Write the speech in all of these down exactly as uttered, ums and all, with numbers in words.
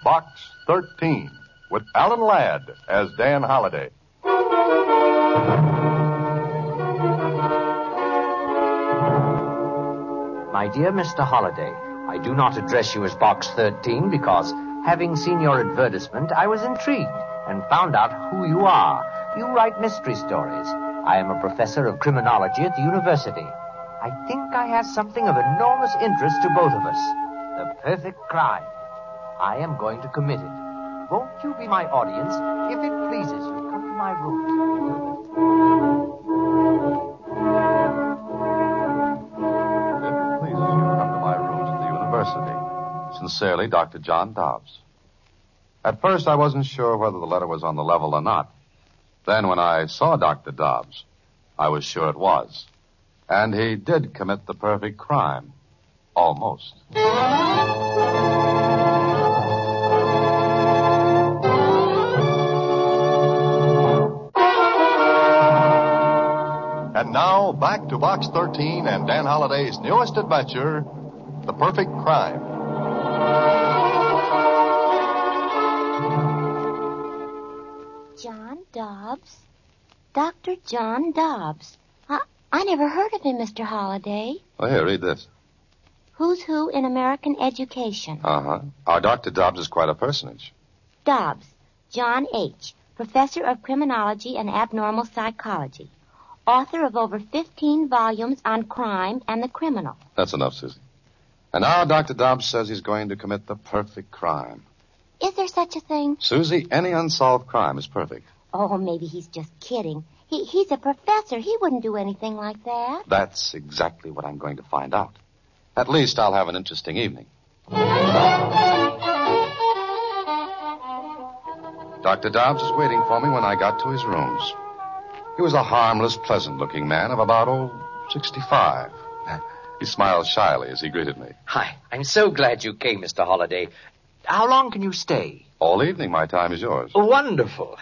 Box thirteen, with Alan Ladd as Dan Holliday. My dear Mister Holliday, I do not address you as Box thirteen because, having seen your advertisement, I was intrigued and found out who you are. You write mystery stories. I am a professor of criminology at the university. I think I have something of enormous interest to both of us. The perfect crime. I am going to commit it. Won't you be my audience? If it pleases you, come to my room. If it pleases you, come to my rooms at the university. Sincerely, Doctor John Dobbs. At first, I wasn't sure whether the letter was on the level or not. Then, when I saw Doctor Dobbs, I was sure it was. And he did commit the perfect crime. Almost. And now, back to Box thirteen and Dan Holliday's newest adventure, The Perfect Crime. John Dobbs? Doctor John Dobbs. I, I never heard of him, Mister Holliday. Oh, here, read this. Who's who in American education? Uh-huh. Our Doctor Dobbs is quite a personage. Dobbs, John H., professor of criminology and abnormal psychology. Author of over fifteen volumes on crime and the criminal. That's enough, Susie. And now Doctor Dobbs says he's going to commit the perfect crime. Is there such a thing? Susie, any unsolved crime is perfect. Oh, maybe he's just kidding. He, he's a professor. He wouldn't do anything like that. That's exactly what I'm going to find out. At least I'll have an interesting evening. Doctor Dobbs was waiting for me when I got to his rooms. He was a harmless, pleasant-looking man of about, oh, sixty-five. He smiled shyly as he greeted me. Hi, I'm so glad you came, Mister Holliday. How long can you stay? All evening, my time is yours. Wonderful.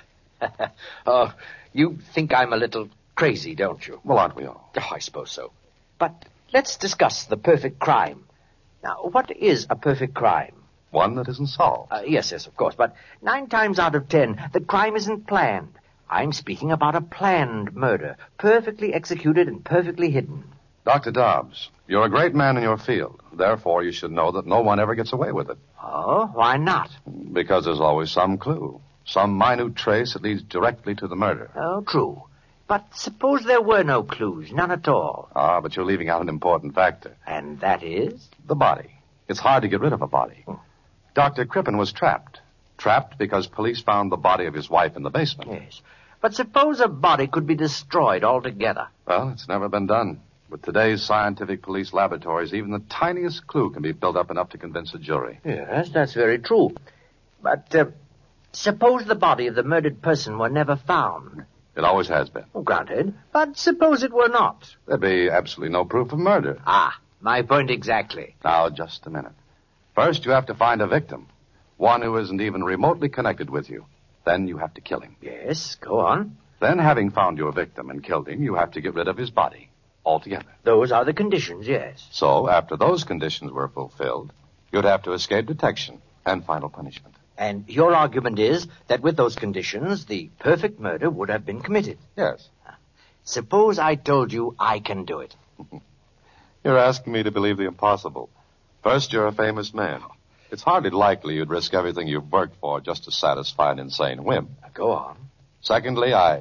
Oh, you think I'm a little crazy, don't you? Well, aren't we all? Oh, I suppose so. But let's discuss the perfect crime. Now, what is a perfect crime? One that isn't solved. Uh, yes, yes, of course. But nine times out of ten, the crime isn't planned. I'm speaking about a planned murder, perfectly executed and perfectly hidden. Doctor Dobbs, you're a great man in your field. Therefore, you should know that no one ever gets away with it. Oh, why not? Because there's always some clue, some minute trace that leads directly to the murder. Oh, true. But suppose there were no clues, none at all. Ah, but you're leaving out an important factor. And that is? The body. It's hard to get rid of a body. Hmm. Doctor Crippen was trapped. Trapped because police found the body of his wife in the basement. Yes. But suppose a body could be destroyed altogether. Well, it's never been done. With today's scientific police laboratories, even the tiniest clue can be built up enough to convince a jury. Yes, that's very true. But uh, suppose the body of the murdered person were never found. It always has been. Oh, granted. But suppose it were not. There'd be absolutely no proof of murder. Ah, my point exactly. Now, just a minute. First, you have to find a victim. One who isn't even remotely connected with you. Then you have to kill him. Yes, go on. Then, having found your victim and killed him, you have to get rid of his body altogether. Those are the conditions, yes. So, after those conditions were fulfilled, you'd have to escape detection and final punishment. And your argument is that with those conditions, the perfect murder would have been committed. Yes. Suppose I told you I can do it. You're asking me to believe the impossible. First, you're a famous man. It's hardly likely you'd risk everything you've worked for just to satisfy an insane whim. Go on. Secondly, I...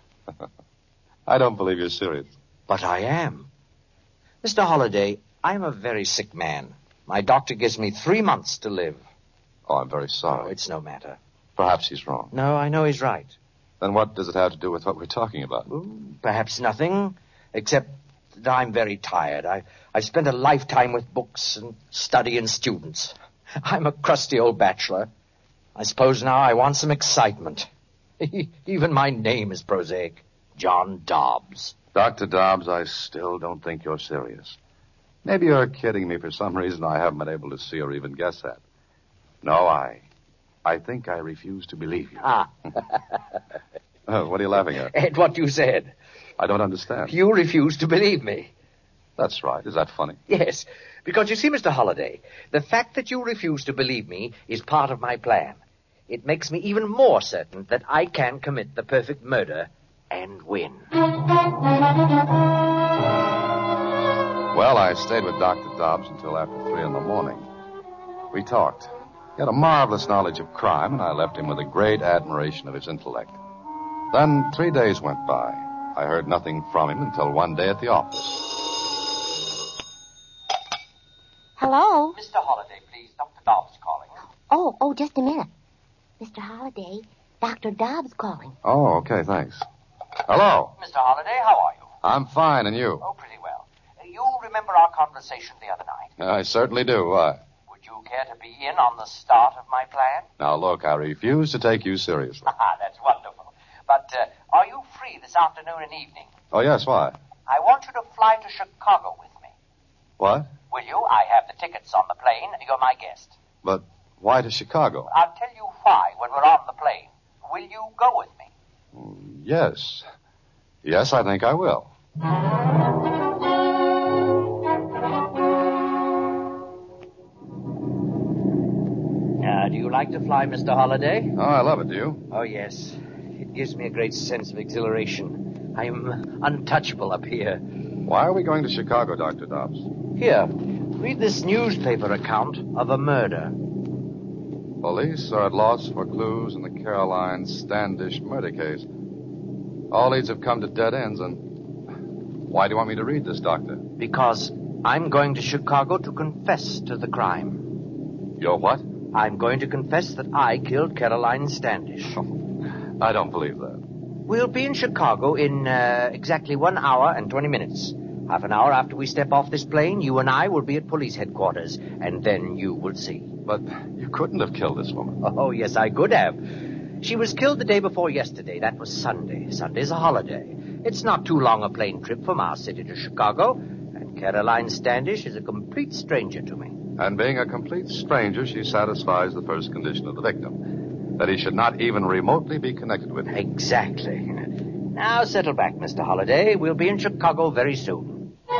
I don't believe you're serious. But I am. Mister Holliday, I'm a very sick man. My doctor gives me three months to live. Oh, I'm very sorry. Oh, it's no matter. Perhaps he's wrong. No, I know he's right. Then what does it have to do with what we're talking about? Well, perhaps nothing, except that I'm very tired. I, I've spent a lifetime with books and study and students. I'm a crusty old bachelor. I suppose now I want some excitement. Even my name is prosaic. John Dobbs. Doctor Dobbs, I still don't think you're serious. Maybe you're kidding me for some reason I haven't been able to see or even guess at. No, I... I think I refuse to believe you. Ah. Oh, what are you laughing at? At what you said. I don't understand. You refuse to believe me. That's right. Is that funny? Yes, because you see, Mister Holliday, the fact that you refuse to believe me is part of my plan. It makes me even more certain that I can commit the perfect murder and win. Well, I stayed with Doctor Dobbs until after three in the morning. We talked. He had a marvelous knowledge of crime, and I left him with a great admiration of his intellect. Then three days went by. I heard nothing from him until one day at the office. Hello? Mister Holliday, please. Doctor Dobbs calling. Oh, oh, just a minute. Mister Holliday, Doctor Dobbs calling. Oh, okay, thanks. Hello. Mister Holliday, how are you? I'm fine, and you? Oh, pretty well. You remember our conversation the other night? I certainly do. Why? Would you care to be in on the start of my plan? Now, look, I refuse to take you seriously. Ah, that's wonderful. But uh, are you free this afternoon and evening? Oh, yes, why? I want you to fly to Chicago with me. What? Will you? I have the tickets on the plane. You're my guest. But why to Chicago? I'll tell you why when we're on the plane. Will you go with me? Yes. Yes, I think I will. Uh, do you like to fly, Mister Holliday? Oh, I love it, do you? Oh, yes. It gives me a great sense of exhilaration. I'm untouchable up here. Why are we going to Chicago, Doctor Dobbs? Here, read this newspaper account of a murder. Police are at loss for clues in the Caroline Standish murder case. All leads have come to dead ends, and why do you want me to read this, Doctor? Because I'm going to Chicago to confess to the crime. You're what? I'm going to confess that I killed Caroline Standish. I don't believe that. We'll be in Chicago in uh, exactly one hour and twenty minutes. Half an hour after we step off this plane, you and I will be at police headquarters, and then you will see. But you couldn't have killed this woman. Oh, yes, I could have. She was killed the day before yesterday. That was Sunday. Sunday's a holiday. It's not too long a plane trip from our city to Chicago, and Caroline Standish is a complete stranger to me. And being a complete stranger, she satisfies the first condition of the victim, that he should not even remotely be connected with you. Exactly. Now settle back, Mister Holliday. We'll be in Chicago very soon.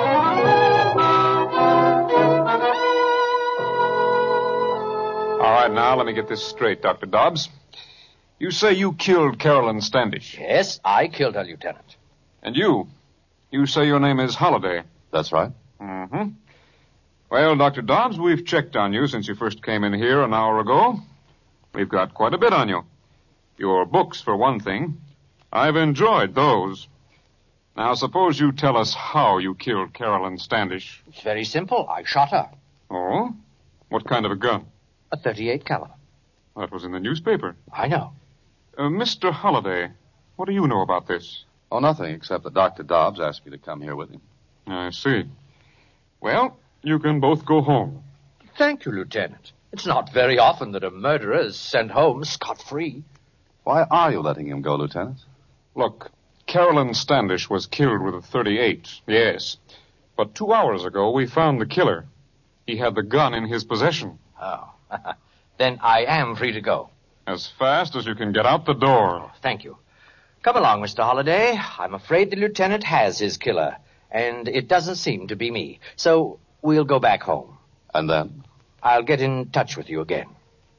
All right, now, let me get this straight, Doctor Dobbs. You say you killed Caroline Standish. Yes, I killed her, Lieutenant. And you? You say your name is Holliday. That's right. Mm-hmm. Well, Doctor Dobbs, we've checked on you since you first came in here an hour ago. We've got quite a bit on you. Your books, for one thing. I've enjoyed those. Now, suppose you tell us how you killed Caroline Standish. It's very simple. I shot her. Oh? What kind of a gun? A thirty-eight caliber. That was in the newspaper. I know. Uh, Mister Holliday, what do you know about this? Oh, nothing, except that Doctor Dobbs asked me to come here with him. I see. Well, you can both go home. Thank you, Lieutenant. It's not very often that a murderer is sent home scot-free. Why are you letting him go, Lieutenant? Look, Caroline Standish was killed with a thirty-eight, yes. But two hours ago, we found the killer. He had the gun in his possession. Oh. Then I am free to go. As fast as you can get out the door. Oh, thank you. Come along, Mister Holliday. I'm afraid the lieutenant has his killer, and it doesn't seem to be me. So we'll go back home. And then? I'll get in touch with you again.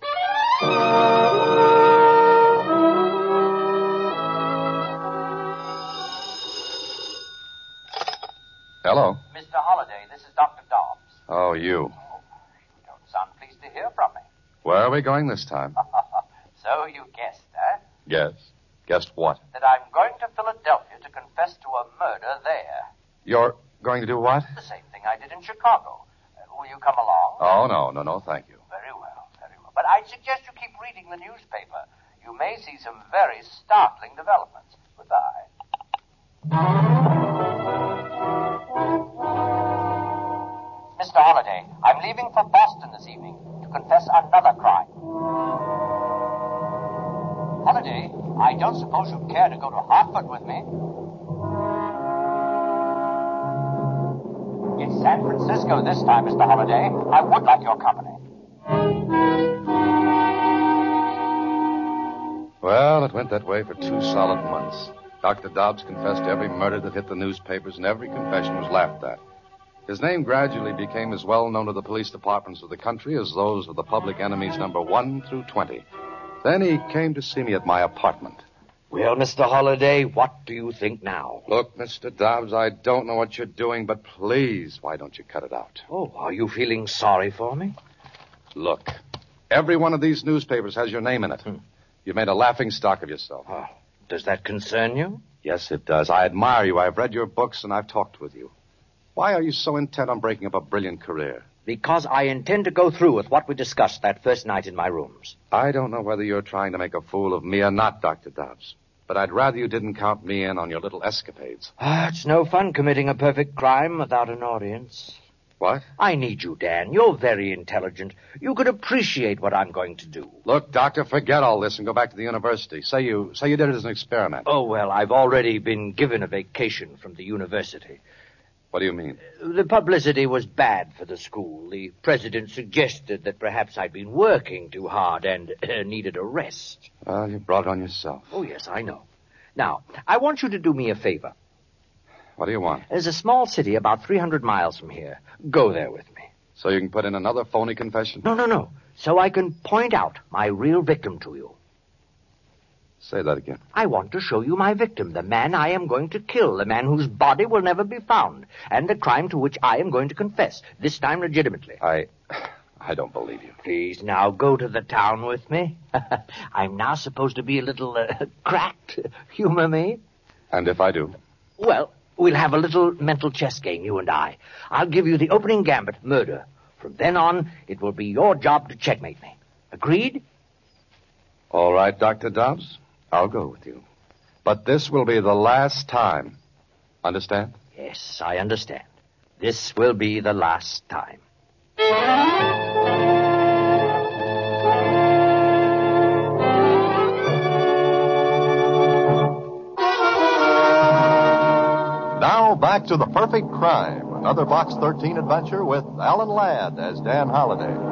Hello. Mister Holliday, this is Doctor Dobbs. Oh, you. Oh, you don't sound pleased to hear from me. Where are we going this time? So you guessed, eh? Yes. Guessed what? That I'm going to Philadelphia to confess to a murder there. You're going to do what? The same thing I did in Chicago. Uh, will you come along? Oh, no, no, no, thank you. Very well, very well. But I'd suggest you keep reading the newspaper. You may see some very startling developments. Goodbye. Mister Holliday, I'm leaving for Boston this evening to confess another crime. Holliday, I don't suppose you'd care to go to Hartford with me? It's San Francisco this time, Mister Holliday. I would like your company. Well, it went that way for two solid months. Doctor Dobbs confessed to every murder that hit the newspapers, and every confession was laughed at. His name gradually became as well known to the police departments of the country as those of the public enemies number one through twenty. Then he came to see me at my apartment. Well, Mister Holliday, what do you think now? Look, Mister Dobbs, I don't know what you're doing, but please, why don't you cut it out? Oh, are you feeling sorry for me? Look, every one of these newspapers has your name in it. Hmm. You've made a laughing stock of yourself. Oh, does that concern you? Yes, it does. I admire you. I've read your books and I've talked with you. Why are you so intent on breaking up a brilliant career? Because I intend to go through with what we discussed that first night in my rooms. I don't know whether you're trying to make a fool of me or not, Doctor Dobbs. But I'd rather you didn't count me in on your little escapades. Ah, it's no fun committing a perfect crime without an audience. What? I need you, Dan. You're very intelligent. You could appreciate what I'm going to do. Look, Doctor, forget all this and go back to the university. Say you say you did it as an experiment. Oh, well, I've already been given a vacation from the university. What do you mean? The publicity was bad for the school. The president suggested that perhaps I'd been working too hard and uh, needed a rest. Well, you brought it on yourself. Oh, yes, I know. Now, I want you to do me a favor. What do you want? There's a small city about three hundred miles from here. Go there with me. So you can put in another phony confession? No, no, no. So I can point out my real victim to you. Say that again. I want to show you my victim, the man I am going to kill, the man whose body will never be found, and the crime to which I am going to confess, this time legitimately. I... I don't believe you. Please, now, go to the town with me. I'm now supposed to be a little uh, cracked. Humor me. And if I do? Well, we'll have a little mental chess game, you and I. I'll give you the opening gambit, murder. From then on, it will be your job to checkmate me. Agreed? All right, Doctor Dobbs. I'll go with you. But this will be the last time. Understand? Yes, I understand. This will be the last time. Now back to The Perfect Crime, another Box thirteen adventure with Alan Ladd as Dan Holliday.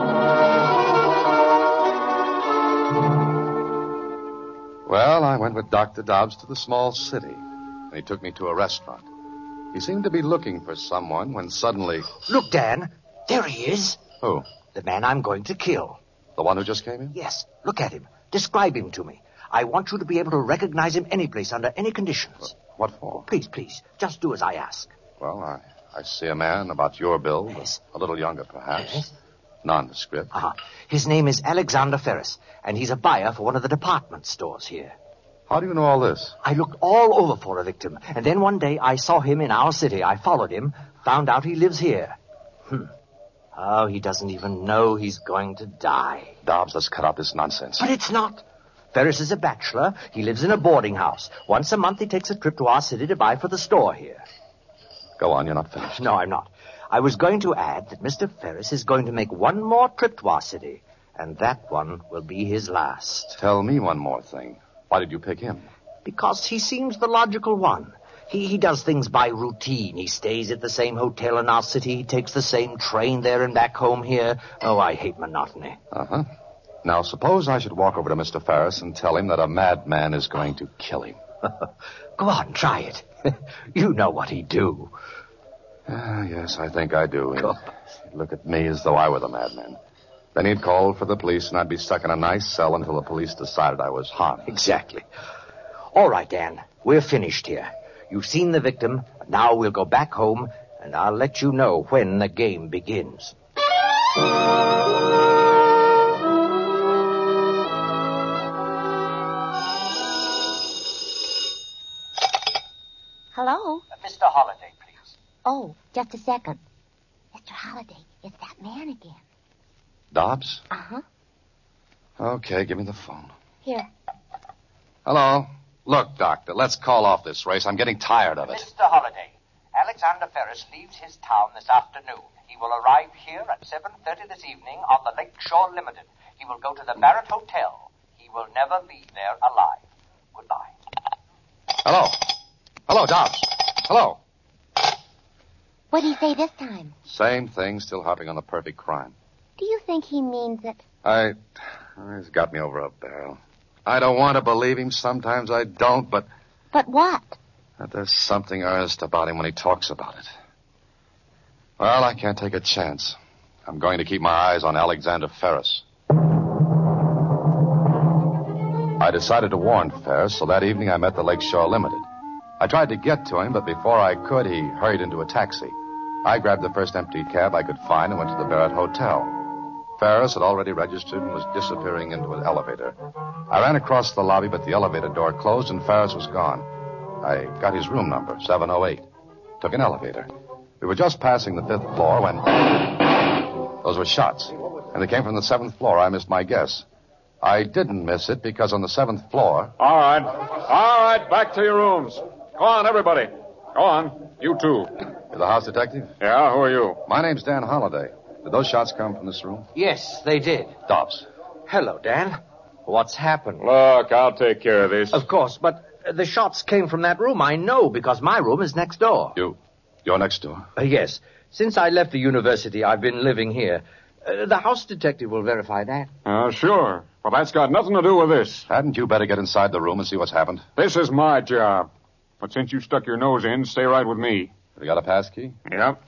Well, I went with Doctor Dobbs to the small city, and he took me to a restaurant. He seemed to be looking for someone when suddenly... Look, Dan, there he is. Who? The man I'm going to kill. The one who just came in? Yes, look at him. Describe him to me. I want you to be able to recognize him any place, under any conditions. What for? Please, please, just do as I ask. Well, I, I see a man about your build. Yes. A little younger, perhaps. Yes. Nondescript. Uh-huh. His name is Alexander Ferris, and he's a buyer for one of the department stores here. How do you know all this? I looked all over for a victim, and then one day I saw him in our city. I followed him, found out he lives here. Hmm. Oh, he doesn't even know he's going to die. Dobbs, let's cut out this nonsense. But it's not. Ferris is a bachelor. He lives in a boarding house. Once a month he takes a trip to our city to buy for the store here. Go on, you're not finished. No, I'm not. I was going to add that Mister Ferris is going to make one more trip to our city, and that one will be his last. Tell me one more thing. Why did you pick him? Because he seems the logical one. He, he does things by routine. He stays at the same hotel in our city. He takes the same train there and back home here. Oh, I hate monotony. Uh-huh. Now, suppose I should walk over to Mister Ferris and tell him that a madman is going to kill him. Go on, try it. You know what he'd do. Uh, yes, I think I do. He'd, he'd look at me as though I were the madman. Then he'd call for the police, and I'd be stuck in a nice cell until the police decided I was harmless. Exactly. All right, Dan. We're finished here. You've seen the victim. Now we'll go back home, and I'll let you know when the game begins. Hello? Uh, Mister Holliday, please. Oh, just a second. Mister Holliday, it's that man again. Dobbs? Uh-huh. Okay, give me the phone. Here. Hello. Look, Doctor, let's call off this race. I'm getting tired of it. Mister Holliday, Alexander Ferris leaves his town this afternoon. He will arrive here at seven thirty this evening on the Lakeshore Limited. He will go to the Barrett Hotel. He will never leave there alive. Goodbye. Hello. Hello, Dobbs. Hello. What did he say this time? Same thing, still harping on the perfect crime. Do you think he means it? I... He's got me over a barrel. I don't want to believe him. Sometimes I don't, but... But what? But there's something earnest about him when he talks about it. Well, I can't take a chance. I'm going to keep my eyes on Alexander Ferris. I decided to warn Ferris, so that evening I met the Lakeshore Limited. I tried to get to him, but before I could, he hurried into a taxi. I grabbed the first empty cab I could find and went to the Barrett Hotel. Ferris had already registered and was disappearing into an elevator. I ran across the lobby, but the elevator door closed and Ferris was gone. I got his room number, seven oh eight. Took an elevator. We were just passing the fifth floor when... Those were shots, and they came from the seventh floor. I missed my guess. I didn't miss it because on the seventh floor... All right. All right, back to your rooms. Go on, everybody. Go on. You too. You're the house detective? Yeah, who are you? My name's Dan Holliday. Did those shots come from this room? Yes, they did. Dobbs. Hello, Dan. What's happened? Look, I'll take care of this. Of course, but uh, the shots came from that room. I know, because my room is next door. You... You're next door? Uh, yes. Since I left the university, I've been living here. Uh, the house detective will verify that. Uh, sure. But that's got nothing to do with this. Hadn't you better get inside the room and see what's happened? This is my job. But since you stuck your nose in, stay right with me. Have you got a pass key? Yep.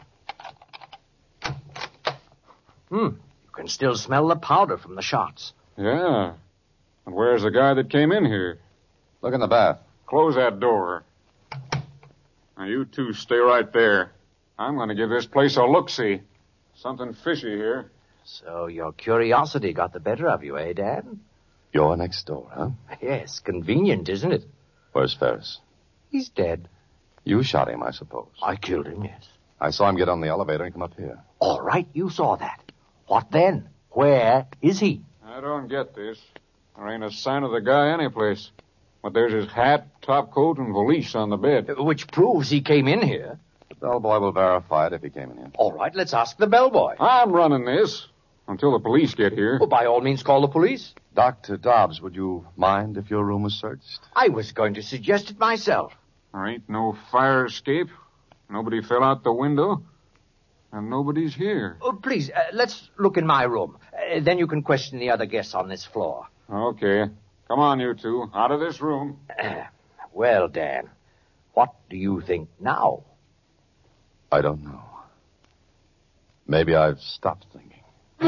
Hmm. You can still smell the powder from the shots. Yeah. And where's the guy that came in here? Look in the bath. Close that door. Now, you two stay right there. I'm going to give this place a look-see. Something fishy here. So your curiosity got the better of you, eh, Dan? You're next door, huh? Yes, convenient, isn't it? Where's Ferris? He's dead. You shot him, I suppose. I killed him, yes. I saw him get on the elevator and come up here. All right, you saw that. What then? Where is he? I don't get this. There ain't a sign of the guy anyplace. But there's his hat, top coat, and valise on the bed. Which proves he came in here. The bellboy will verify it if he came in here. All right, let's ask the bellboy. I'm running this until the police get here. Well, by all means, call the police. Doctor Dobbs, would you mind if your room was searched? I was going to suggest it myself. There ain't no fire escape. Nobody fell out the window. And nobody's here. Oh, please, uh, let's look in my room. Uh, then you can question the other guests on this floor. Okay. Come on, you two. Out of this room. Uh, well, Dan, what do you think now? I don't know. Maybe I've stopped thinking.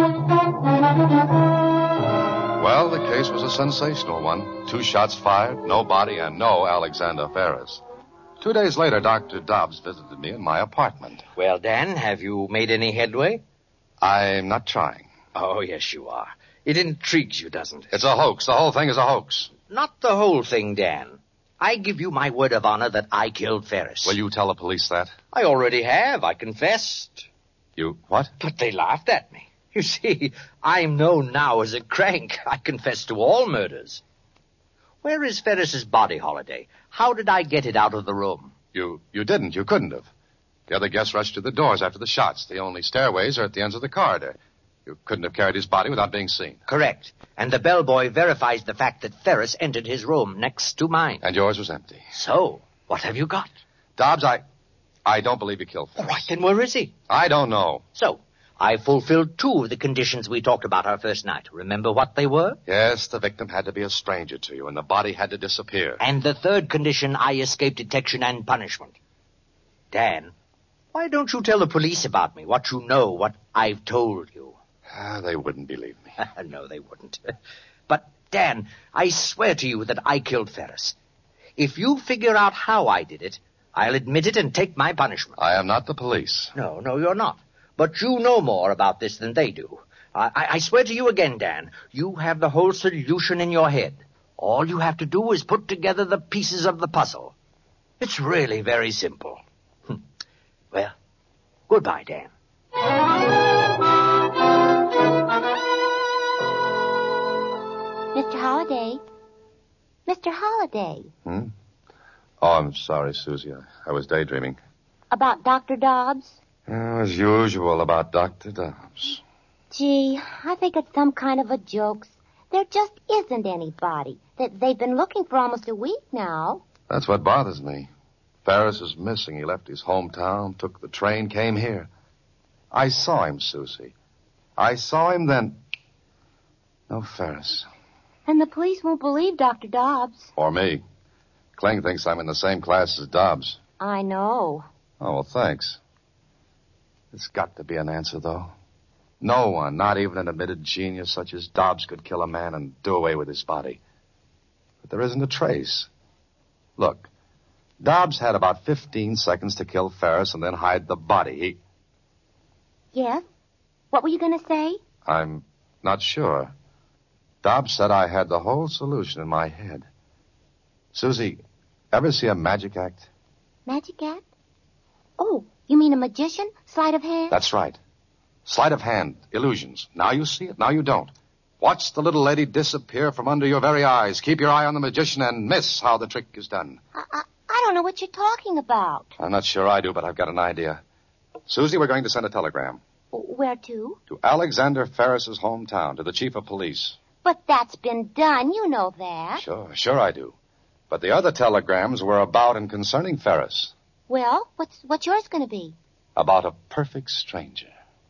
Well, the case was a sensational one. Two shots fired, no body, and no Alexander Ferris. Two days later, Doctor Dobbs visited me in my apartment. Well, Dan, have you made any headway? I'm not trying. Oh, yes, you are. It intrigues you, doesn't it? It's a hoax. The whole thing is a hoax. Not the whole thing, Dan. I give you my word of honor that I killed Ferris. Will you tell the police that? I already have. I confessed. You what? But they laughed at me. You see, I'm known now as a crank. I confess to all murders. Where is Ferris's body, Holliday? How did I get it out of the room? You you didn't. You couldn't have. The other guests rushed to the doors after the shots. The only stairways are at the ends of the corridor. You couldn't have carried his body without being seen. Correct. And the bellboy verifies the fact that Ferris entered his room next to mine. And yours was empty. So, what have you got? Dobbs, I... I don't believe you killed Ferris. All right, then where is he? I don't know. So, I fulfilled two of the conditions we talked about our first night. Remember what they were? Yes, the victim had to be a stranger to you, and the body had to disappear. And the third condition, I escaped detection and punishment. Dan, why don't you tell the police about me, what you know, what I've told you? Ah, they wouldn't believe me. No, they wouldn't. But, Dan, I swear to you that I killed Ferris. If you figure out how I did it, I'll admit it and take my punishment. I am not the police. No, no, you're not. But you know more about this than they do. I, I, I swear to you again, Dan, you have the whole solution in your head. All you have to do is put together the pieces of the puzzle. It's really very simple. Hm. Well, goodbye, Dan. Mister Holliday. Mister Holliday. Hmm? Oh, I'm sorry, Susie. I, I was daydreaming. About Doctor Dobbs? As usual about Doctor Dobbs. Gee, I think it's some kind of a joke. There just isn't anybody. They, they've been looking for almost a week now. That's what bothers me. Ferris is missing. He left his hometown, took the train, came here. I saw him, Susie. I saw him then. No Ferris. And the police won't believe Doctor Dobbs. Or me. Kling thinks I'm in the same class as Dobbs. I know. Oh, well, thanks. There's got to be an answer, though. No one, not even an admitted genius such as Dobbs, could kill a man and do away with his body. But there isn't a trace. Look, Dobbs had about fifteen seconds to kill Ferris and then hide the body. He... Yes? What were you going to say? I'm not sure. Dobbs said I had the whole solution in my head. Susie, ever see a magic act? Magic act? Oh, you mean a magician? Sleight of hand? That's right. Sleight of hand, illusions. Now you see it, now you don't. Watch the little lady disappear from under your very eyes. Keep your eye on the magician and miss how the trick is done. I, I, I don't know what you're talking about. I'm not sure I do, but I've got an idea. Susie, we're going to send a telegram. Where to? To Alexander Ferris's hometown, to the chief of police. But that's been done. You know that. Sure, sure I do. But the other telegrams were about and concerning Ferris. Well, what's what's yours going to be? About a perfect stranger.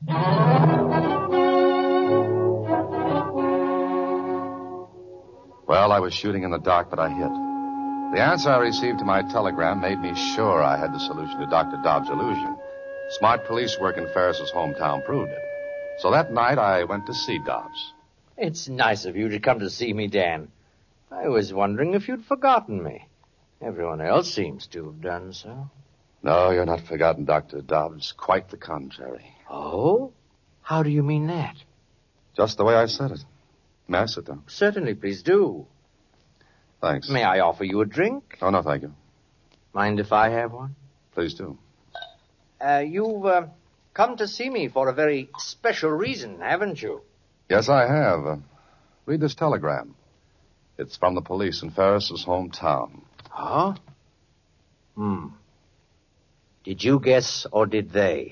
Well, I was shooting in the dark, but I hit. The answer I received to my telegram made me sure I had the solution to Doctor Dobbs' illusion. Smart police work in Ferris's hometown proved it. So that night I went to see Dobbs. It's nice of you to come to see me, Dan. I was wondering if you'd forgotten me. Everyone else seems to have done so. No, you're not forgotten, Doctor Dobbs. Quite the contrary. Oh? How do you mean that? Just the way I said it. May I sit down? Certainly, please do. Thanks. May I offer you a drink? Oh, no, thank you. Mind if I have one? Please do. Uh, you've uh, come to see me for a very special reason, haven't you? Yes, I have. Uh, read this telegram. It's from the police in Ferris's hometown. Huh? Hmm. Did you guess, or did they?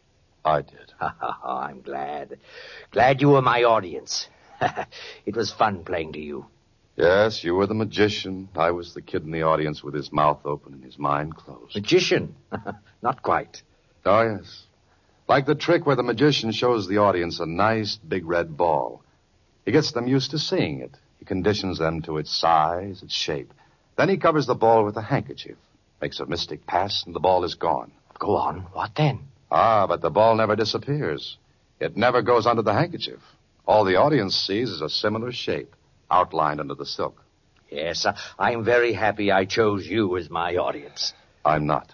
I did. I'm glad. Glad you were my audience. It was fun playing to you. Yes, you were the magician. I was the kid in the audience with his mouth open and his mind closed. Magician? Not quite. Oh, yes. Like the trick where the magician shows the audience a nice big red ball. He gets them used to seeing it. He conditions them to its size, its shape. Then he covers the ball with a handkerchief, makes a mystic pass, and the ball is gone. Go on. What then? Ah, but the ball never disappears. It never goes under the handkerchief. All the audience sees is a similar shape, outlined under the silk. Yes, uh, I'm very happy I chose you as my audience. I'm not.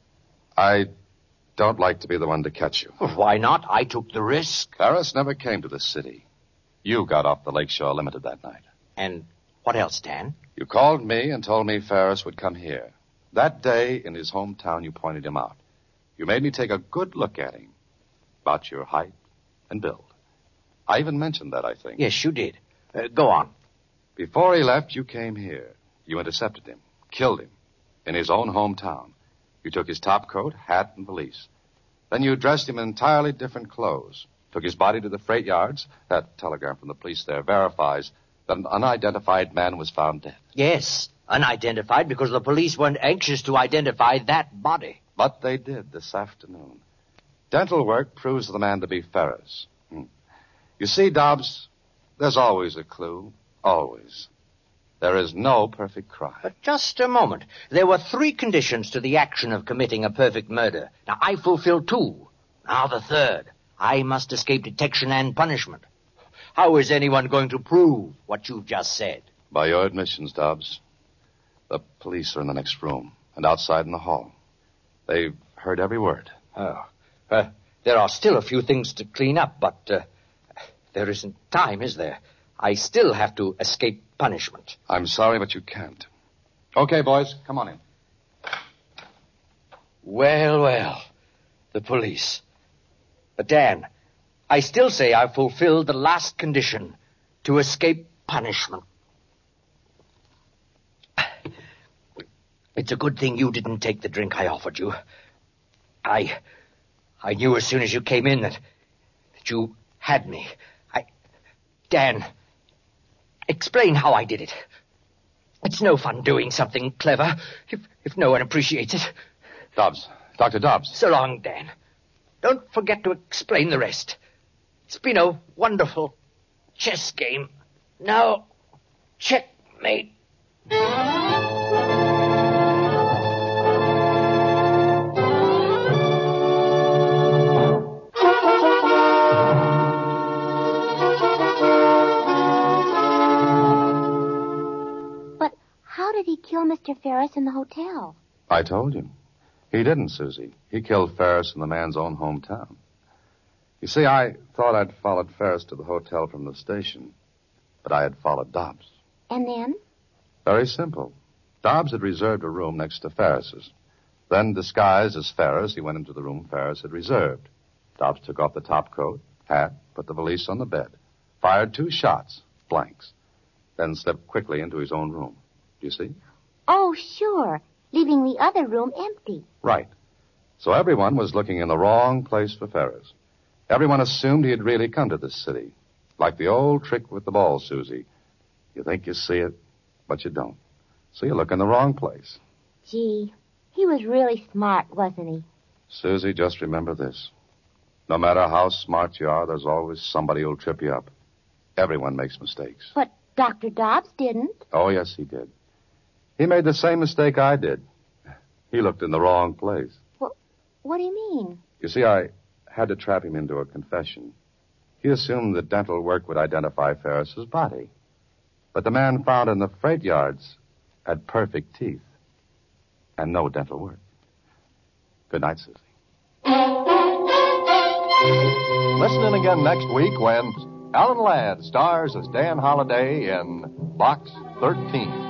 I don't like to be the one to catch you. Why not? I took the risk. Ferris never came to the city. You got off the Lakeshore Limited that night. And what else, Dan? You called me and told me Ferris would come here. That day, in his hometown, you pointed him out. You made me take a good look at him. About your height and build. I even mentioned that, I think. Yes, you did. Uh, go on. Before he left, you came here. You intercepted him, killed him, in his own hometown. You took his top coat, hat, and valise. Then you dressed him in entirely different clothes, took his body to the freight yards. That telegram from the police there verifies that an unidentified man was found dead. Yes, unidentified because the police weren't anxious to identify that body. But they did this afternoon. Dental work proves the man to be Ferris. Hmm. You see, Dobbs, there's always a clue. Always. There is no perfect crime. But just a moment. There were three conditions to the action of committing a perfect murder. Now, I fulfilled two. Now the third. I must escape detection and punishment. How is anyone going to prove what you've just said? By your admissions, Dobbs. The police are in the next room and outside in the hall. They've heard every word. Oh. Uh, there are still a few things to clean up, but uh, there isn't time, is there? I still have to escape punishment. I'm sorry, but you can't. Okay, boys, come on in. Well, well, the police. But, Dan, I still say I've fulfilled the last condition, to escape punishment. It's a good thing you didn't take the drink I offered you. I... I knew as soon as you came in that... that you had me. I... Dan, explain how I did it. It's no fun doing something clever if, if no one appreciates it. Dobbs. Doctor Dobbs. So long, Dan. Don't forget to explain the rest. It's been a wonderful chess game. Now, checkmate. Mister Ferris in the hotel? I told you. He didn't, Susie. He killed Ferris in the man's own hometown. You see, I thought I'd followed Ferris to the hotel from the station, but I had followed Dobbs. And then? Very simple. Dobbs had reserved a room next to Ferris's. Then, disguised as Ferris, he went into the room Ferris had reserved. Dobbs took off the top coat, hat, put the valise on the bed, fired two shots, blanks, then slipped quickly into his own room. Do you see? Oh, sure. Leaving the other room empty. Right. So everyone was looking in the wrong place for Ferris. Everyone assumed he had really come to this city. Like the old trick with the ball, Susie. You think you see it, but you don't. So you look in the wrong place. Gee, he was really smart, wasn't he? Susie, just remember this. No matter how smart you are, there's always somebody who'll trip you up. Everyone makes mistakes. But Doctor Dobbs didn't. Oh, yes, he did. He made the same mistake I did. He looked in the wrong place. Well, what do you mean? You see, I had to trap him into a confession. He assumed that dental work would identify Ferris's body. But the man found in the freight yards had perfect teeth and no dental work. Good night, Susie. Listen in again next week when Alan Ladd stars as Dan Holliday in Box thirteen.